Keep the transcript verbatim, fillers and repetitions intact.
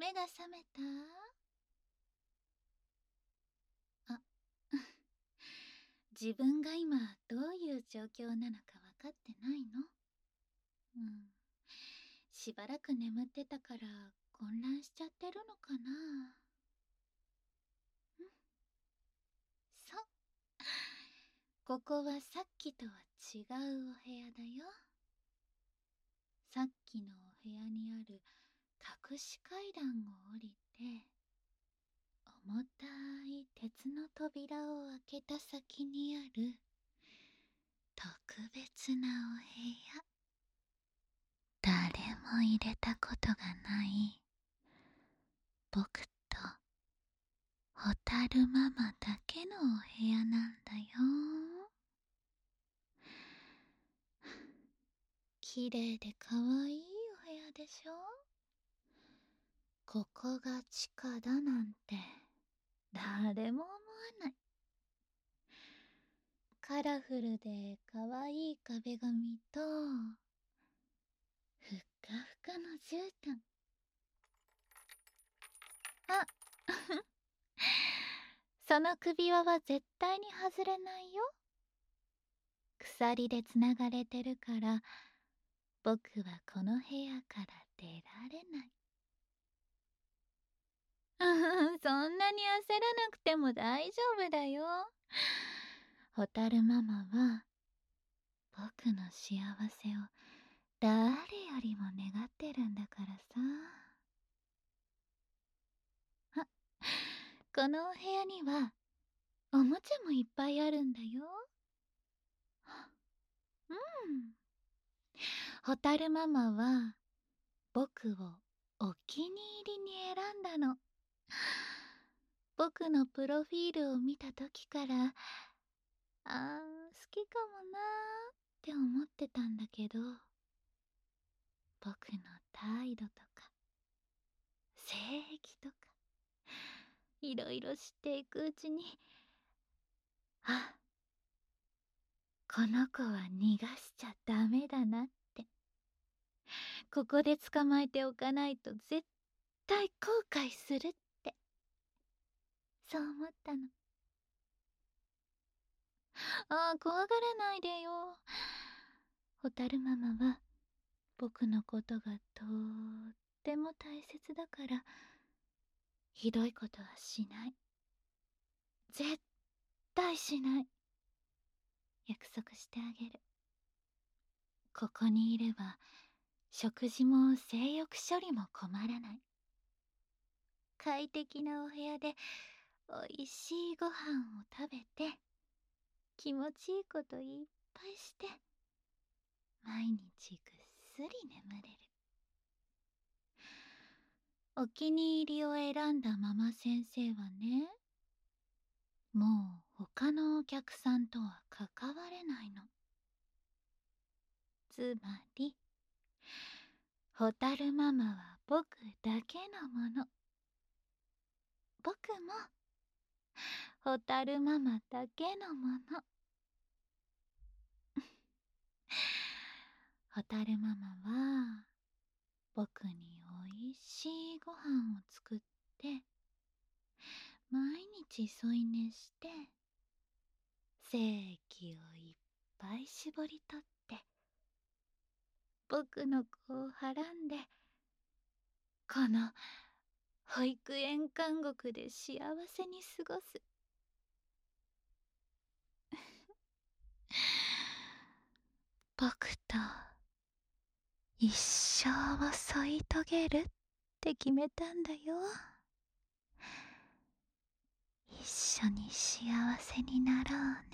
目が覚めた？あ、自分が今どういう状況なのか分かってないの？うん。しばらく眠ってたから混乱しちゃってるのかな。んそう。ここはさっきとは違うお部屋だよ。さっきのお部屋にある隠し階段を降りて、重たい鉄の扉を開けた先にある特別なお部屋。誰も入れたことがない僕とホタルママだけのお部屋なんだよ。綺麗で可愛いお部屋でしょ。ここが地下だなんて誰も思わない。カラフルで可愛い壁紙とふっかふかの絨毯。あその首輪は絶対に外れないよ。鎖でつながれてるから僕はこの部屋から出られない。そんなに焦らなくても大丈夫だよ。ホタルママは僕の幸せを誰よりも願ってるんだからさ。あ、このお部屋にはおもちゃもいっぱいあるんだよ。うん。ホタルママは僕をお気に入りに選んだの。僕のプロフィールを見た時から、あー、好きかもなーって思ってたんだけど、僕の態度とか性癖とかいろいろ知っていくうちに、あ、この子は逃がしちゃダメだなって、ここで捕まえておかないと絶対後悔するって、そう思ったの。ああ、怖がらないでよ。ホタルママは僕のことがとっても大切だから、ひどいことはしない。絶対しない。約束してあげる。ここにいれば食事も性欲処理も困らない。快適なお部屋でおいしいご飯を食べて、気持ちいいこといっぱいして、毎日ぐっすり眠れる。お気に入りを選んだママ先生はね、もう他のお客さんとは関われないの。つまり、ホタルママは僕だけのもの。僕もホタルママだけのもの。ホタルママは僕においしいご飯を作って、毎日添い寝して、精液をいっぱい絞り取って、僕の子をはらんで、この保育園監獄で幸せに過ごす。僕と一生を添い遂げるって決めたんだよ。一緒に幸せになろうね。